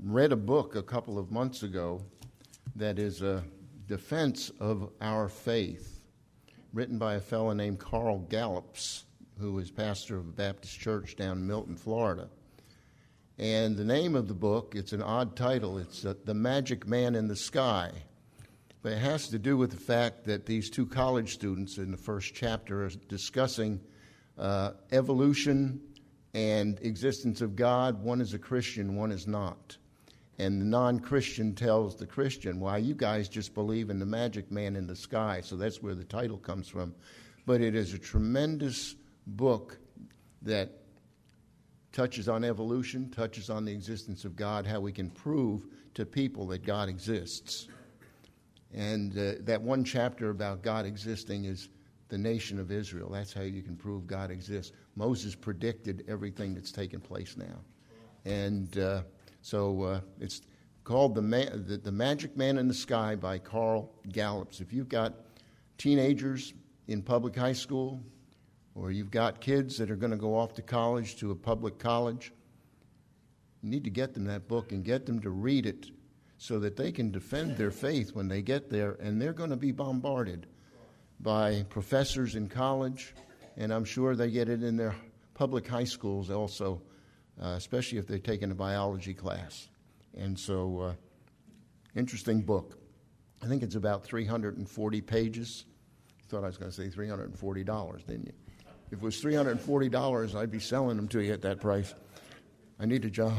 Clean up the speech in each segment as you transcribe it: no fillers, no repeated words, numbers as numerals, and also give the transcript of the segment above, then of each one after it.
read a book a couple of months ago that is a defense of our faith, written by a fellow named Carl Gallups, who is pastor of a Baptist church down in Milton, Florida. And the name of the book, it's an odd title, it's The Magic Man in the Sky. But it has to do with the fact that these two college students in the first chapter are discussing evolution and existence of God. One is a Christian, one is not. And the non-Christian tells the Christian, why, you guys just believe in the magic man in the sky. So that's where the title comes from. But it is a tremendous book that touches on evolution, touches on the existence of God, how we can prove to people that God exists. And that one chapter about God existing is the nation of Israel. That's how you can prove God exists. Moses predicted everything that's taken place now. And so it's called The Magic Man in the Sky by Carl Gallups. If you've got teenagers in public high school, or you've got kids that are going to go off to college, to a public college, you need to get them that book and get them to read it so that they can defend their faith when they get there. And they're going to be bombarded by professors in college, and I'm sure they get it in their public high schools also, especially if they're taking a biology class. And so, interesting book. I think it's about 340 pages. You thought I was going to say $340, didn't you? If it was $340, I'd be selling them to you at that price. I need a job.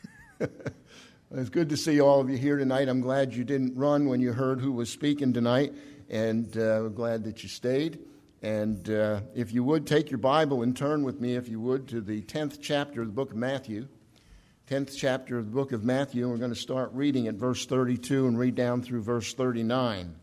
It's good to see all of you here tonight. I'm glad you didn't run when you heard who was speaking tonight, and we're glad that you stayed. And if you would, take your Bible and turn with me, if you would, to the 10th chapter of the book of Matthew. 10th chapter of the book of Matthew, and we're going to start reading at verse 32 and read down through verse 39.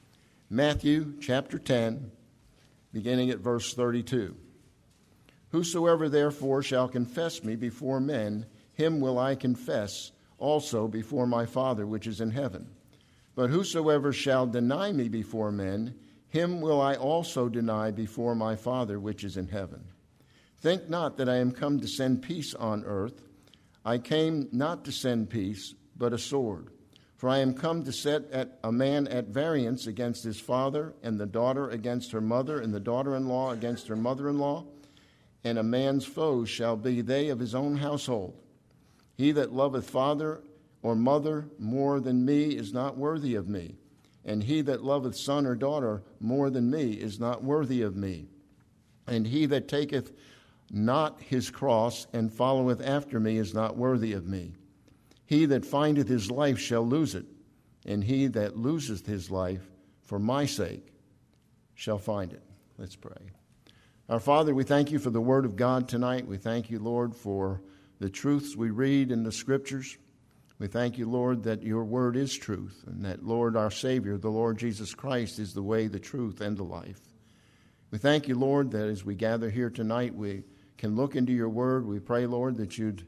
Matthew chapter 10, beginning at verse 32. Whosoever therefore shall confess me before men, him will I confess also before my Father which is in heaven. But whosoever shall deny me before men, him will I also deny before my Father which is in heaven. Think not that I am come to send peace on earth. I came not to send peace, but a sword. For I am come to set a man at variance against his father, and the daughter against her mother, and the daughter-in-law against her mother-in-law. And a man's foes shall be they of his own household. He that loveth father or mother more than me is not worthy of me. And he that loveth son or daughter more than me is not worthy of me. And he that taketh not his cross and followeth after me is not worthy of me. He that findeth his life shall lose it, and he that loseth his life for my sake shall find it. Let's pray. Our Father, we thank you for the word of God tonight. We thank you, Lord, for the truths we read in the Scriptures. We thank you, Lord, that your word is truth, and that, Lord, our Savior, the Lord Jesus Christ, is the way, the truth, and the life. We thank you, Lord, that as we gather here tonight, we can look into your word. We pray, Lord, that you'd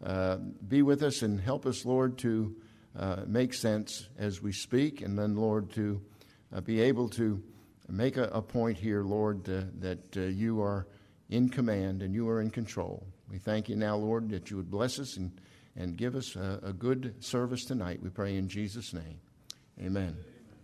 be with us and help us, Lord, to make sense as we speak, and then, Lord, to be able to make a point here, Lord, that you are in command and you are in control. We thank you now, Lord, that you would bless us and give us a good service tonight. We pray in Jesus' name. Amen.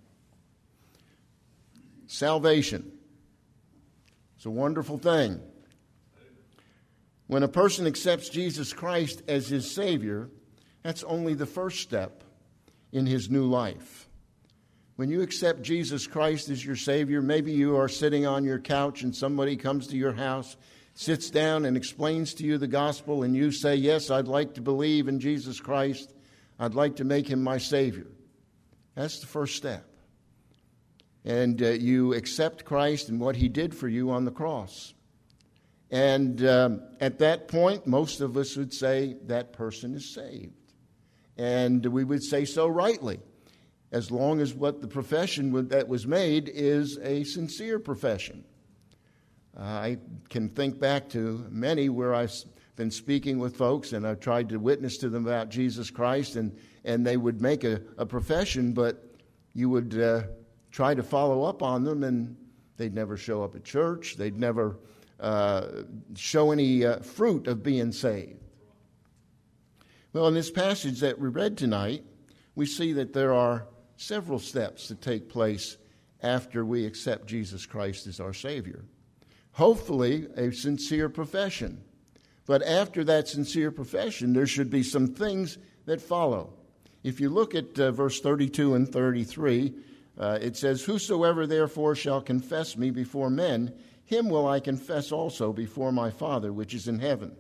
Salvation. It's a wonderful thing. When a person accepts Jesus Christ as his Savior, that's only the first step in his new life. When you accept Jesus Christ as your Savior, maybe you are sitting on your couch and somebody comes to your house, sits down and explains to you the gospel, and you say, yes, I'd like to believe in Jesus Christ. I'd like to make him my Savior. That's the first step. And you accept Christ and what he did for you on the cross. And at that point, most of us would say that person is saved. And we would say so rightly, as long as what the profession that was made is a sincere profession. I can think back to many where I've been speaking with folks and I've tried to witness to them about Jesus Christ, and they would make a profession, but you would try to follow up on them and they'd never show up at church. They'd never show any fruit of being saved. Well, in this passage that we read tonight, we see that there are several steps that take place after we accept Jesus Christ as our Savior. Hopefully, a sincere profession. But after that sincere profession, there should be some things that follow. If you look at verse 32 and 33, it says, "Whosoever therefore shall confess me before men, him will I confess also before my Father which is in heaven."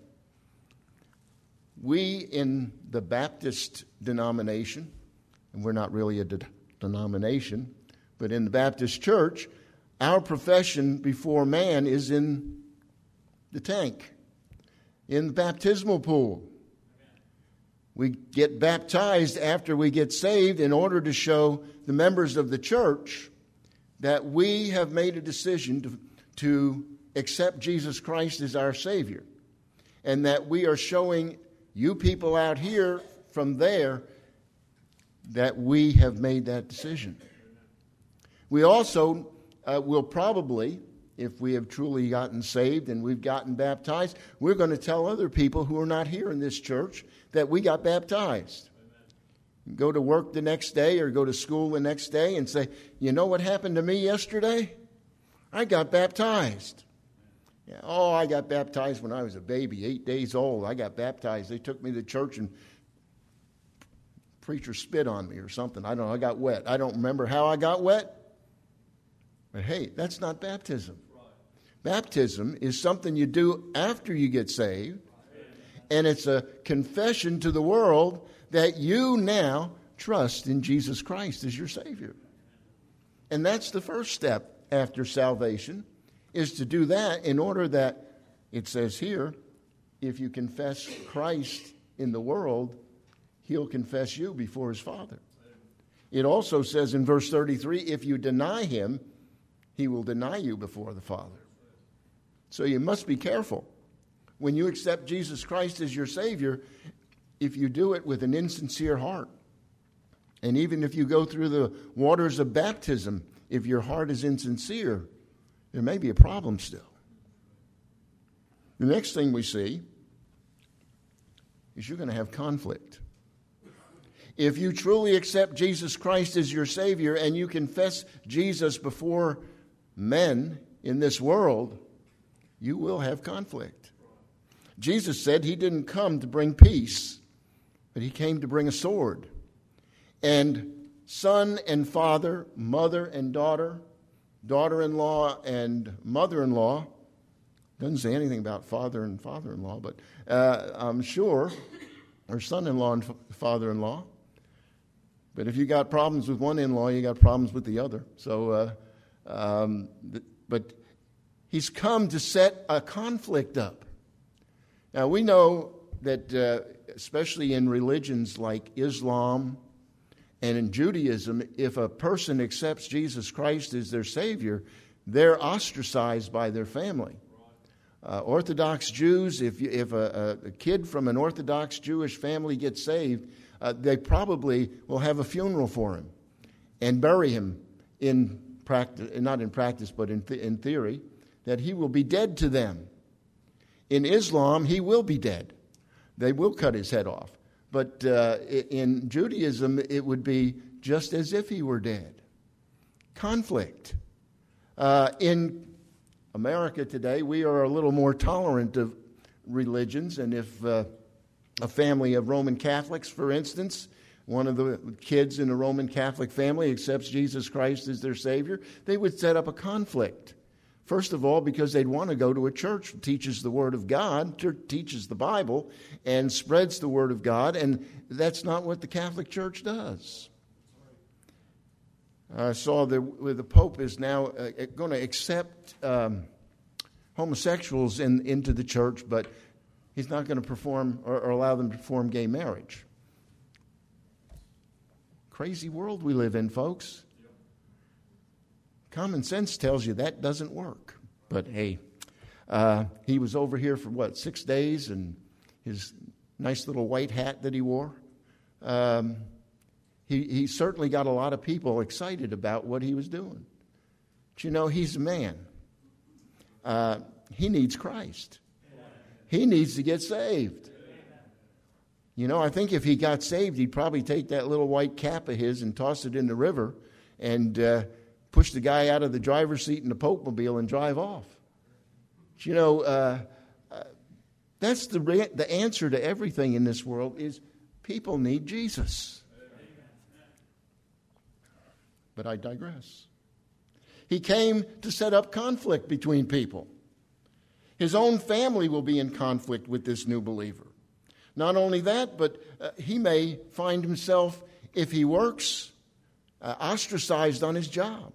We in the Baptist denomination, and we're not really a denomination, but in the Baptist church, our profession before man is in the tank, in the baptismal pool. We get baptized after we get saved in order to show the members of the church that we have made a decision to accept Jesus Christ as our Savior, and that we are showing you people out here from there that we have made that decision. We also will probably, if we have truly gotten saved and we've gotten baptized, we're going to tell other people who are not here in this church that we got baptized. Amen. Go to work the next day or go to school the next day and say, "You know what happened to me yesterday? I got baptized." Yeah, "Oh, I got baptized when I was a baby, 8 days old. I got baptized. They took me to church and preacher spit on me or something. I don't know. I got wet. I don't remember how I got wet." But hey, that's not baptism. Baptism is something you do after you get saved, and it's a confession to the world that you now trust in Jesus Christ as your Savior. And that's the first step after salvation, is to do that in order that, it says here, if you confess Christ in the world, He'll confess you before His Father. It also says in verse 33, if you deny Him, He will deny you before the Father. So you must be careful. When you accept Jesus Christ as your Savior, if you do it with an insincere heart, and even if you go through the waters of baptism, if your heart is insincere, there may be a problem still. The next thing we see is you're going to have conflict. If you truly accept Jesus Christ as your Savior and you confess Jesus before men in this world, you will have conflict. Jesus said He didn't come to bring peace, but He came to bring a sword. And son and father, mother and daughter, daughter-in-law and mother-in-law, doesn't say anything about father and father-in-law, but I'm sure, or son-in-law and father-in-law. But if you got problems with one in-law, you got problems with the other. So, but He's come to set a conflict up. Now, we know that especially in religions like Islam and in Judaism, if a person accepts Jesus Christ as their Savior, they're ostracized by their family. Orthodox Jews, if a kid from an Orthodox Jewish family gets saved, they probably will have a funeral for him and bury him in practice, not in practice, but in theory, that he will be dead to them. In Islam, he will be dead. They will cut his head off. But in Judaism, it would be just as if he were dead. Conflict. In America today, we are a little more tolerant of religions, and if a family of Roman Catholics, for instance, one of the kids in a Roman Catholic family accepts Jesus Christ as their Savior, they would set up a conflict. First of all, because they'd want to go to a church that teaches the Word of God, teaches the Bible, and spreads the Word of God, and that's not what the Catholic Church does. I saw that the Pope is now going to accept homosexuals into the church, but he's not going to perform or allow them to perform gay marriage. Crazy world we live in, folks. Common sense tells you that doesn't work. But hey, he was over here for 6 days, and his nice little white hat that he wore, he certainly got a lot of people excited about what he was doing. But you know, he's a man. He needs Christ. He needs to get saved. You know, I think if he got saved, he'd probably take that little white cap of his and toss it in the river and push the guy out of the driver's seat in the Pope-mobile and drive off. You know, that's the answer to everything in this world is people need Jesus. But I digress. He came to set up conflict between people. His own family will be in conflict with this new believer. Not only that, but he may find himself, if he works, ostracized on his job.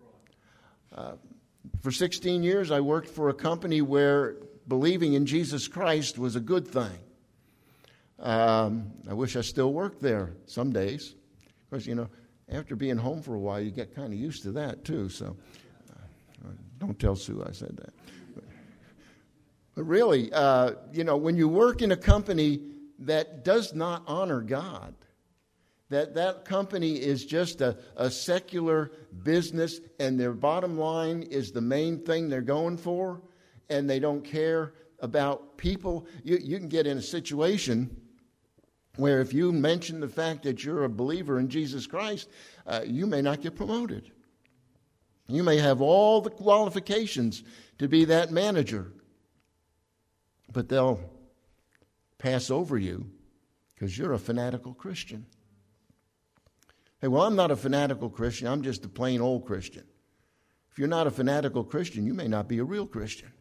For 16 years, I worked for a company where believing in Jesus Christ was a good thing. I wish I still worked there some days. Of course, you know, after being home for a while, you get kind of used to that too. So don't tell Sue I said that. But really, you know, when you work in a company that does not honor God, that company is just a secular business and their bottom line is the main thing they're going for, and they don't care about people, you can get in a situation where if you mention the fact that you're a believer in Jesus Christ, you may not get promoted. You may have all the qualifications to be that manager, but they'll pass over you because you're a fanatical Christian. Hey, well, I'm not a fanatical Christian. I'm just a plain old Christian. If you're not a fanatical Christian, you may not be a real Christian.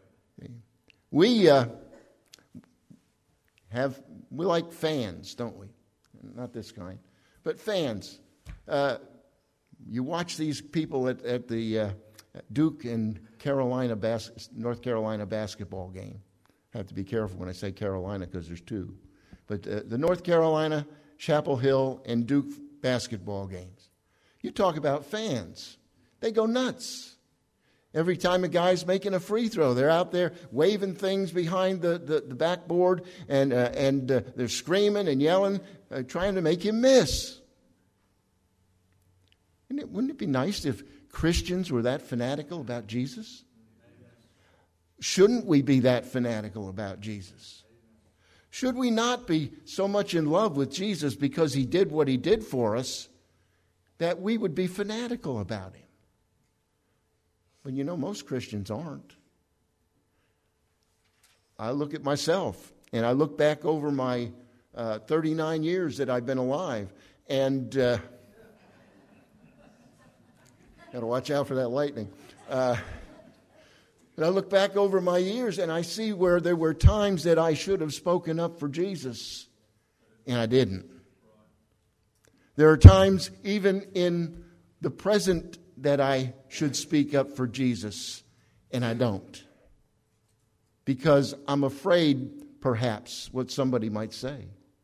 We like fans, don't we? Not this kind, but fans. You watch these people at the Duke and North Carolina basketball game. I have to be careful when I say Carolina because there's two. But the North Carolina, Chapel Hill, and Duke basketball games. You talk about fans. They go nuts. Every time a guy's making a free throw, they're out there waving things behind the backboard and they're screaming and yelling, trying to make him miss. Wouldn't it be nice if Christians were that fanatical about Jesus? Shouldn't we be that fanatical about Jesus? Should we not be so much in love with Jesus because he did what he did for us that we would be fanatical about him? But you know, most Christians aren't. I look at myself and I look back over my 39 years that I've been alive, and got to watch out for that lightning. But I look back over my years and I see where there were times that I should have spoken up for Jesus, and I didn't. There are times, even in the present, that I should speak up for Jesus, and I don't. Because I'm afraid, perhaps, what somebody might say.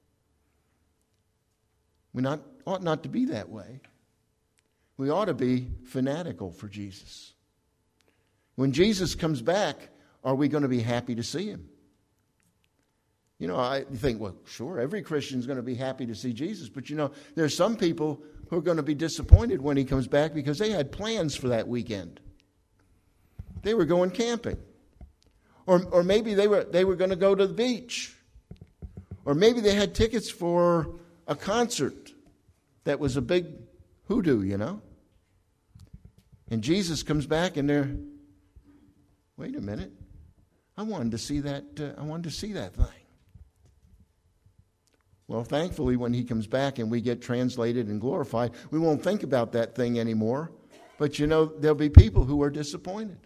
We ought not to be that way. We ought to be fanatical for Jesus. When Jesus comes back, are we going to be happy to see him? You know, I think, well, sure, every Christian is going to be happy to see Jesus. But, you know, there's some people who are going to be disappointed when he comes back because they had plans for that weekend. They were going camping. Or maybe they were going to go to the beach. Or maybe they had tickets for a concert that was a big hoodoo, you know. And Jesus comes back and they're, wait a minute, I wanted to see that thing. Well, thankfully, when he comes back and we get translated and glorified, we won't think about that thing anymore. But, you know, there'll be people who are disappointed.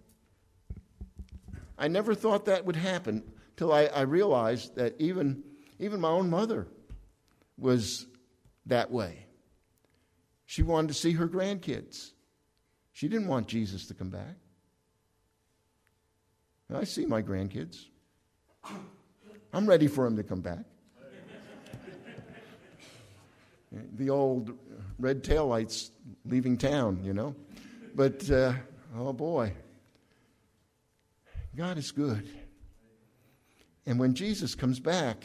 I never thought that would happen till I realized that even my own mother was that way. She wanted to see her grandkids. She didn't want Jesus to come back. I see my grandkids. I'm ready for him to come back. The old red taillights leaving town, you know. But, oh boy, God is good. And when Jesus comes back,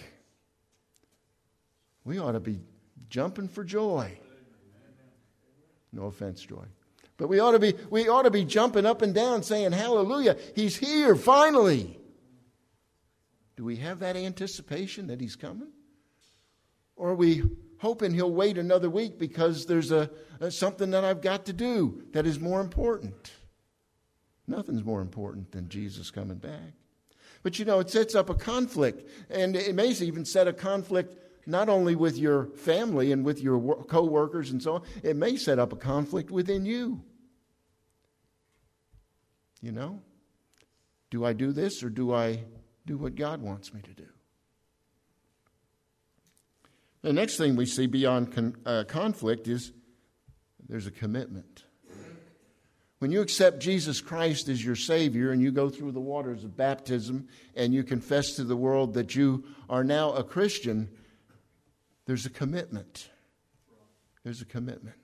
we ought to be jumping for joy. No offense, Joy. But we ought to be jumping up and down saying, hallelujah, he's here, finally. Do we have that anticipation that he's coming? Or are we hoping he'll wait another week because there's something that I've got to do that is more important? Nothing's more important than Jesus coming back. But it sets up a conflict. And it may even set a conflict not only with your family and with your co-workers and so on. It may set up a conflict within you. Do I do this or do I do what God wants me to do? The next thing we see beyond conflict is there's a commitment. When you accept Jesus Christ as your Savior and you go through the waters of baptism and you confess to the world that you are now a Christian, there's a commitment. There's a commitment.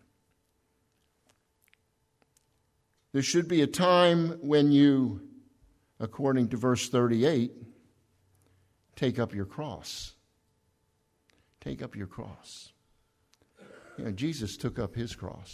There should be a time when you, according to verse 38, take up your cross. Take up your cross. Jesus took up his cross.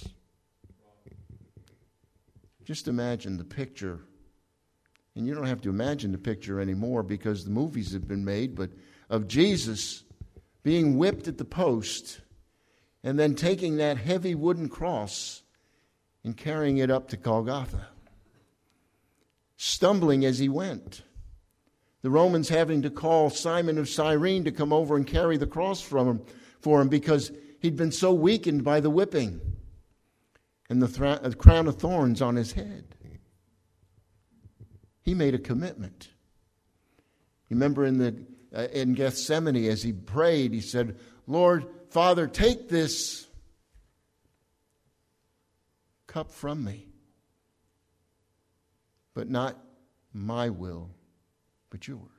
Just imagine the picture. And you don't have to imagine the picture anymore because the movies have been made, but of Jesus being whipped at the post and then taking that heavy wooden cross and carrying it up to Golgotha, stumbling as he went. The Romans having to call Simon of Cyrene to come over and carry the cross for him because he'd been so weakened by the whipping and the crown of thorns on his head. He made a commitment. You remember in Gethsemane as he prayed, he said, Lord, Father, take this cup from me, but not my will, but yours.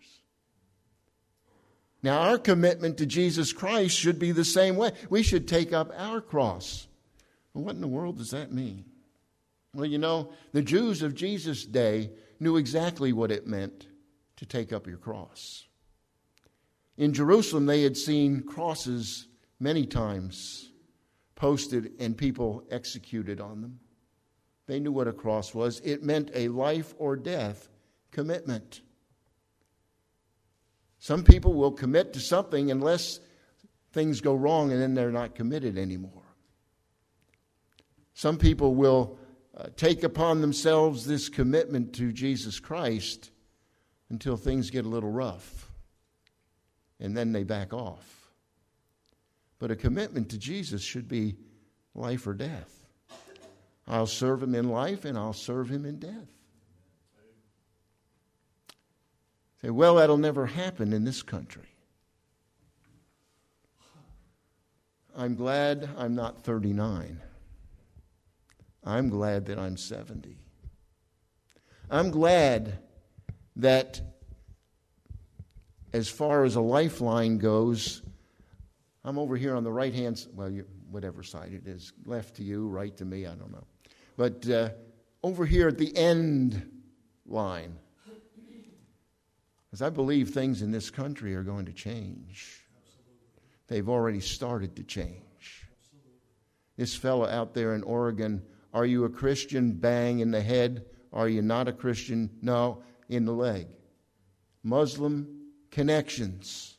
Now, our commitment to Jesus Christ should be the same way. We should take up our cross. Well, what in the world does that mean? Well, the Jews of Jesus' day knew exactly what it meant to take up your cross. In Jerusalem, they had seen crosses many times posted and people executed on them. They knew what a cross was. It meant a life or death commitment. Some people will commit to something unless things go wrong and then they're not committed anymore. Some people will take upon themselves this commitment to Jesus Christ until things get a little rough, and then they back off. But a commitment to Jesus should be life or death. I'll serve him in life and I'll serve him in death. Say, well, that'll never happen in this country. I'm glad I'm not 39. I'm glad that I'm 70. I'm glad that as far as a lifeline goes, I'm over here on the right-hand side, well, whatever side it is, left to you, right to me, I don't know. But over here at the end line, because I believe things in this country are going to change. They've already started to change. This fellow out there in Oregon, are you a Christian? Bang in the head. Are you not a Christian? No, in the leg. Muslim connections.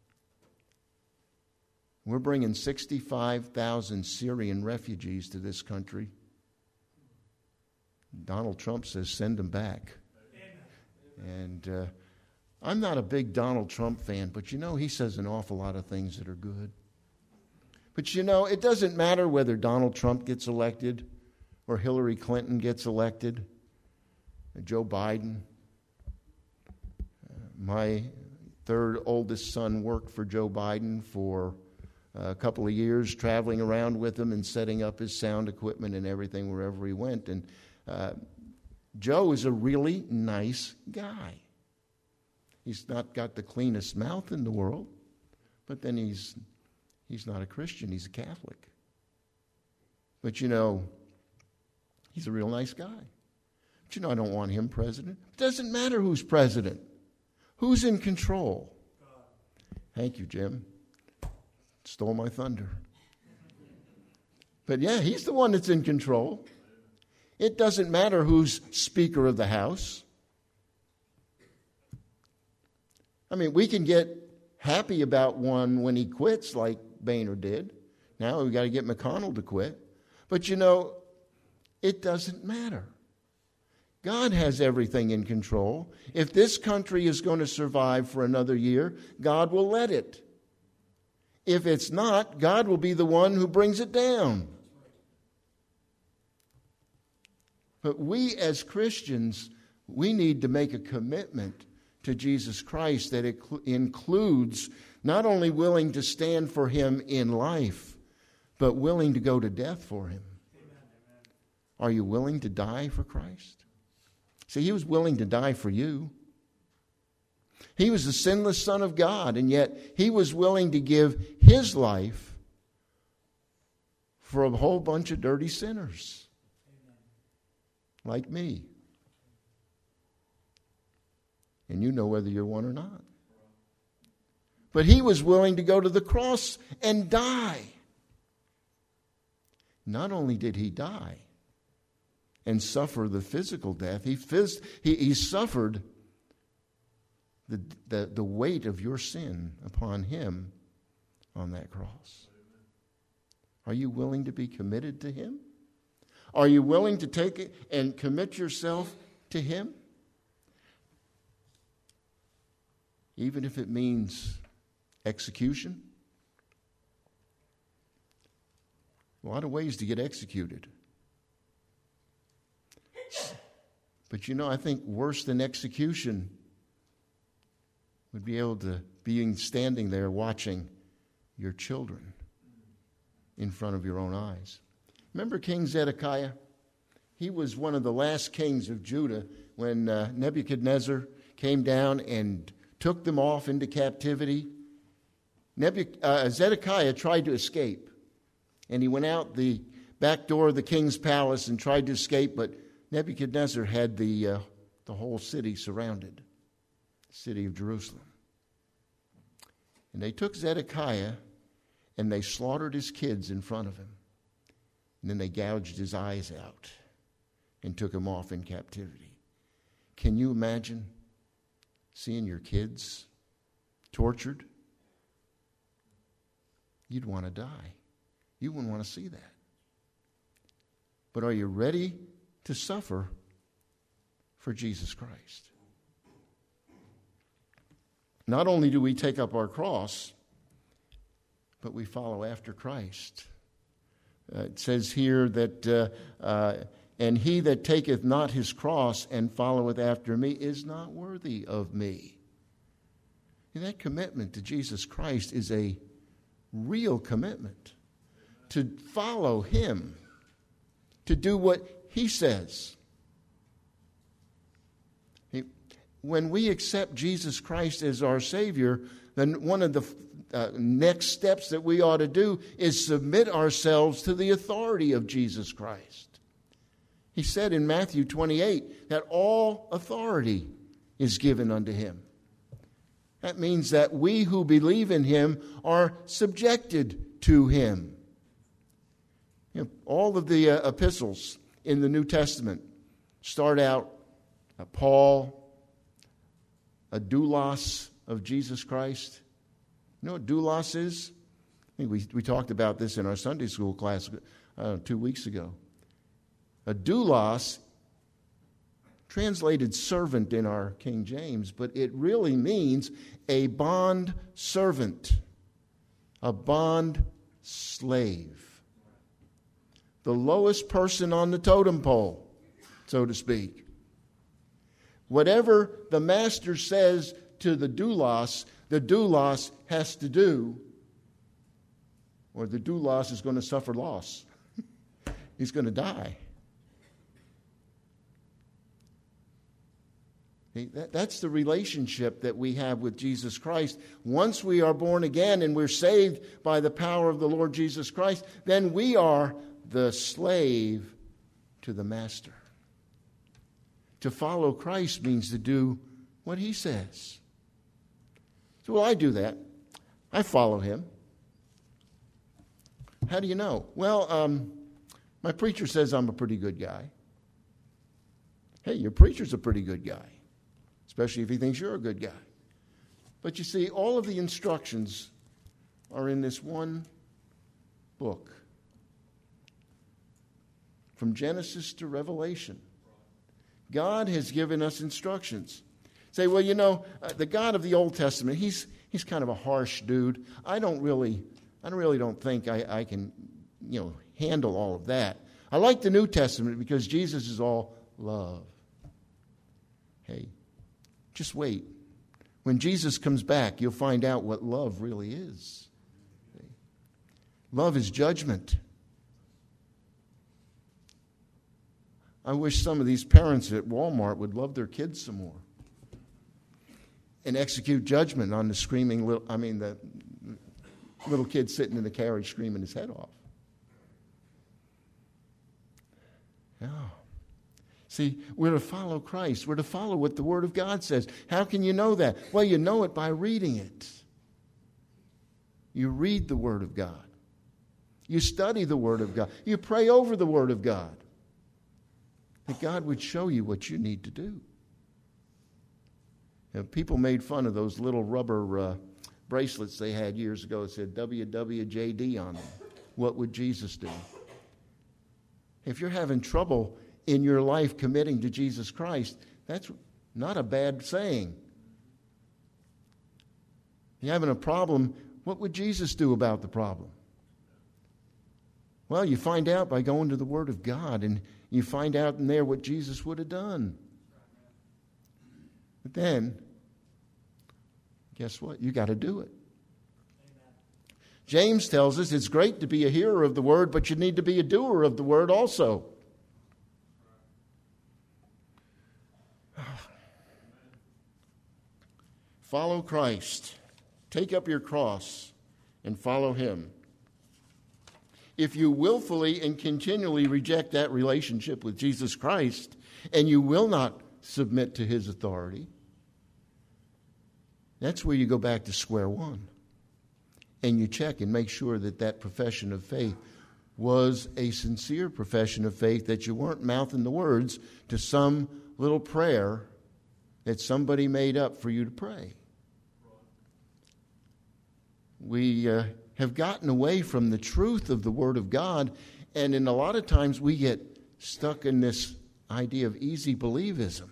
We're bringing 65,000 Syrian refugees to this country. Donald Trump says send them back. And I'm not a big Donald Trump fan, but he says an awful lot of things that are good. But it doesn't matter whether Donald Trump gets elected or Hillary Clinton gets elected, or Joe Biden. My third oldest son worked for Joe Biden for a couple of years, traveling around with him and setting up his sound equipment and everything wherever he went. And Joe is a really nice guy. He's not got the cleanest mouth in the world, but then he's not a Christian. He's a Catholic. But he's a real nice guy. But I don't want him president. It doesn't matter who's president. Who's in control? Thank you, Jim. Stole my thunder. But yeah, he's the one that's in control. It doesn't matter who's Speaker of the House. I mean, we can get happy about one when he quits, like Boehner did. Now we've got to get McConnell to quit. But it doesn't matter. God has everything in control. If this country is going to survive for another year, God will let it. If it's not, God will be the one who brings it down. But we as Christians, we need to make a commitment to Jesus Christ that includes not only willing to stand for him in life, but willing to go to death for him. Amen. Are you willing to die for Christ? See, he was willing to die for you. He was the sinless Son of God, and yet he was willing to give his life for a whole bunch of dirty sinners. Amen. Like me. And you know whether you're one or not. But he was willing to go to the cross and die. Not only did he die and suffer the physical death, he suffered the weight of your sin upon him on that cross. Are you willing to be committed to him? Are you willing to take it and commit yourself to him? Even if it means execution. A lot of ways to get executed. But I think worse than execution would be able to be standing there watching your children in front of your own eyes. Remember King Zedekiah? He was one of the last kings of Judah when Nebuchadnezzar came down and took them off into captivity. Zedekiah tried to escape. And he went out the back door of the king's palace and tried to escape, but Nebuchadnezzar had the whole city surrounded, the city of Jerusalem. And they took Zedekiah and they slaughtered his kids in front of him. And then they gouged his eyes out and took him off in captivity. Can you imagine seeing your kids tortured? You'd want to die. You wouldn't want to see that. But are you ready to suffer for Jesus Christ? Not only do we take up our cross, but we follow after Christ. It says here that, and he that taketh not his cross and followeth after me is not worthy of me. And that commitment to Jesus Christ is a real commitment to follow him, to do what he says. When we accept Jesus Christ as our Savior, then one of the next steps that we ought to do is submit ourselves to the authority of Jesus Christ. He said in Matthew 28 that all authority is given unto him. That means that we who believe in him are subjected to him. All of the epistles in the New Testament start out Paul, a doulos of Jesus Christ. You know what doulos is? I think we talked about this in our Sunday school class 2 weeks ago. A doulos, translated servant in our King James, but it really means a bond servant, a bond slave. The lowest person on the totem pole, so to speak. Whatever the master says to the doulos has to do, or the doulos is going to suffer loss. He's going to die. That's the relationship that we have with Jesus Christ. Once we are born again and we're saved by the power of the Lord Jesus Christ, then we are the slave to the master. To follow Christ means to do what he says. So, well, I do that. I follow him. How do you know? Well, my preacher says I'm a pretty good guy. Hey, your preacher's a pretty good guy, especially if he thinks you're a good guy. But you see, all of the instructions are in this one book. From Genesis to Revelation. God has given us instructions. Say, well, the God of the Old Testament, he's kind of a harsh dude. I really don't think I can, handle all of that. I like the New Testament because Jesus is all love. Hey, just wait. When Jesus comes back, you'll find out what love really is. Love is judgment. I wish some of these parents at Walmart would love their kids some more and execute judgment on the the little kid sitting in the carriage screaming his head off. Yeah. See, we're to follow Christ. We're to follow what the Word of God says. How can you know that? Well, you know it by reading it. You read the Word of God. You study the Word of God. You pray over the Word of God. That God would show you what you need to do. People made fun of those little rubber bracelets they had years ago that said WWJD on them. What would Jesus do? If you're having trouble in your life committing to Jesus Christ, that's not a bad saying. You're having a problem, what would Jesus do about the problem? Well, you find out by going to the Word of God, and you find out in there what Jesus would have done. But then, guess what? You got to do it. Amen. James tells us it's great to be a hearer of the Word, but you need to be a doer of the Word also. Follow Christ. Take up your cross and follow Him. If you willfully and continually reject that relationship with Jesus Christ and you will not submit to His authority, that's where you go back to square one. And you check and make sure that that profession of faith was a sincere profession of faith, that you weren't mouthing the words to some little prayer that somebody made up for you to pray. We have gotten away from the truth of the Word of God, and in a lot of times we get stuck in this idea of easy believism.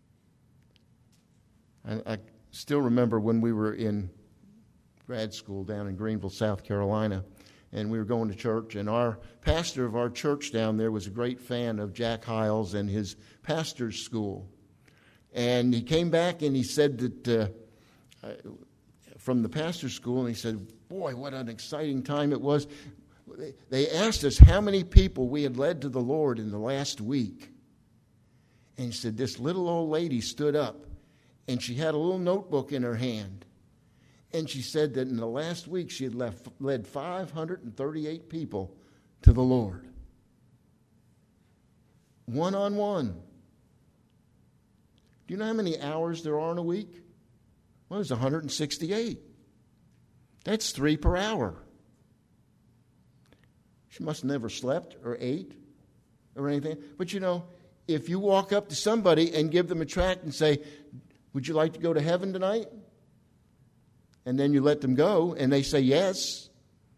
I still remember when we were in grad school down in Greenville, South Carolina, and we were going to church, and our pastor of our church down there was a great fan of Jack Hyles and his pastor's school. And he came back and he said that from the pastor's school, and he said, boy, what an exciting time it was. They asked us how many people we had led to the Lord in the last week. And he said, this little old lady stood up, and she had a little notebook in her hand. And she said that in the last week she had led 538 people to the Lord. One-on-one. Do you know how many hours there are in a week? Well, there's 168. That's 3 per hour. She must have never slept or ate or anything. But if you walk up to somebody and give them a tract and say, would you like to go to heaven tonight? And then you let them go and they say yes.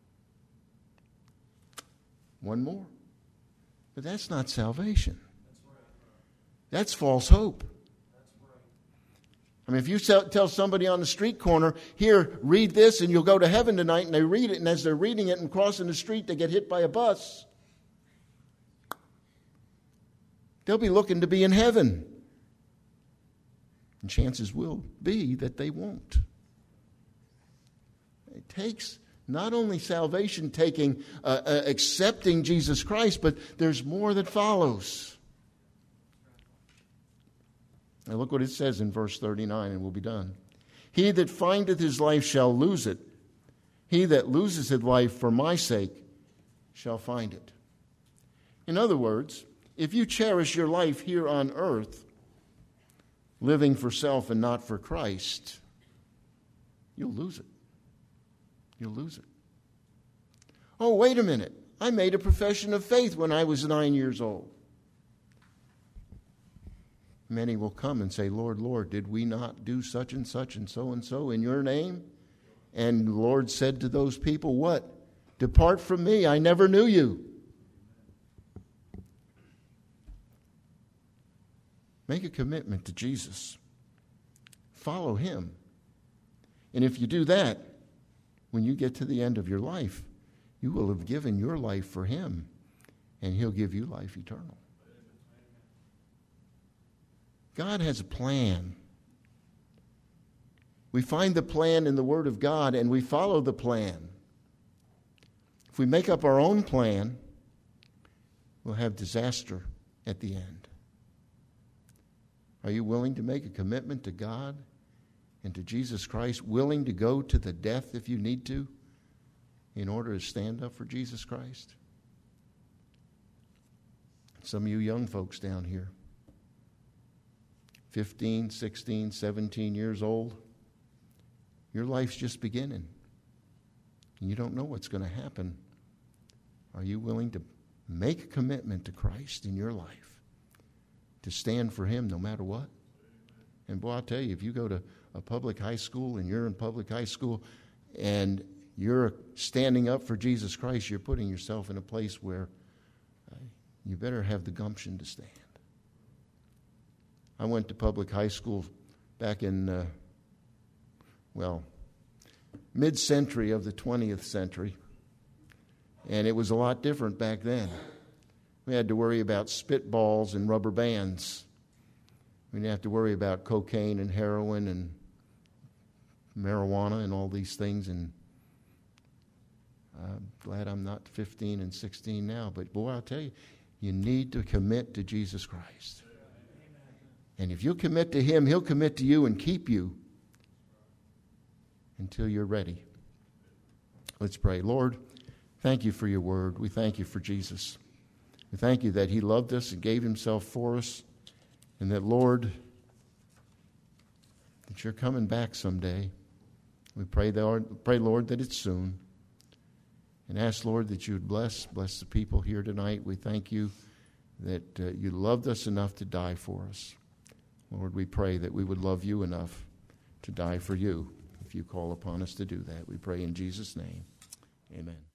One more. But that's not salvation. That's false hope. I mean, if you tell somebody on the street corner, here, read this and you'll go to heaven tonight, and they read it, and as they're reading it and crossing the street, they get hit by a bus, they'll be looking to be in heaven. And chances will be that they won't. It takes not only salvation, accepting Jesus Christ, but there's more that follows. Now look what it says in verse 39, and we'll be done. He that findeth his life shall lose it. He that loses his life for my sake shall find it. In other words, if you cherish your life here on earth, living for self and not for Christ, you'll lose it. You'll lose it. Oh, wait a minute. I made a profession of faith when I was 9 years old. Many will come and say, Lord, Lord, did we not do such and so in your name? And the Lord said to those people, what? Depart from me, I never knew you. Make a commitment to Jesus. Follow him. And if you do that, when you get to the end of your life, you will have given your life for him, and he'll give you life eternal. God has a plan. We find the plan in the Word of God, and we follow the plan. If we make up our own plan, we'll have disaster at the end. Are you willing to make a commitment to God and to Jesus Christ, willing to go to the death if you need to in order to stand up for Jesus Christ? Some of you young folks down here, 15, 16, 17 years old, your life's just beginning. And you don't know what's going to happen. Are you willing to make a commitment to Christ in your life? To stand for him no matter what? And boy, I'll tell you, if you go to a public high school and you're in public high school and you're standing up for Jesus Christ, you're putting yourself in a place where you better have the gumption to stand. I went to public high school back in, mid-century of the 20th century, and it was a lot different back then. We had to worry about spitballs and rubber bands. We didn't have to worry about cocaine and heroin and marijuana and all these things. And I'm glad I'm not 15 and 16 now. But boy, I'll tell you, you need to commit to Jesus Christ. And if you'll commit to him, he'll commit to you and keep you until you're ready. Let's pray. Lord, thank you for your word. We thank you for Jesus. We thank you that he loved us and gave himself for us, and that, Lord, that you're coming back someday. We pray, Lord, that it's soon. And ask, Lord, that you would bless the people here tonight. We thank you that you loved us enough to die for us. Lord, we pray that we would love you enough to die for you if you call upon us to do that. We pray in Jesus' name. Amen.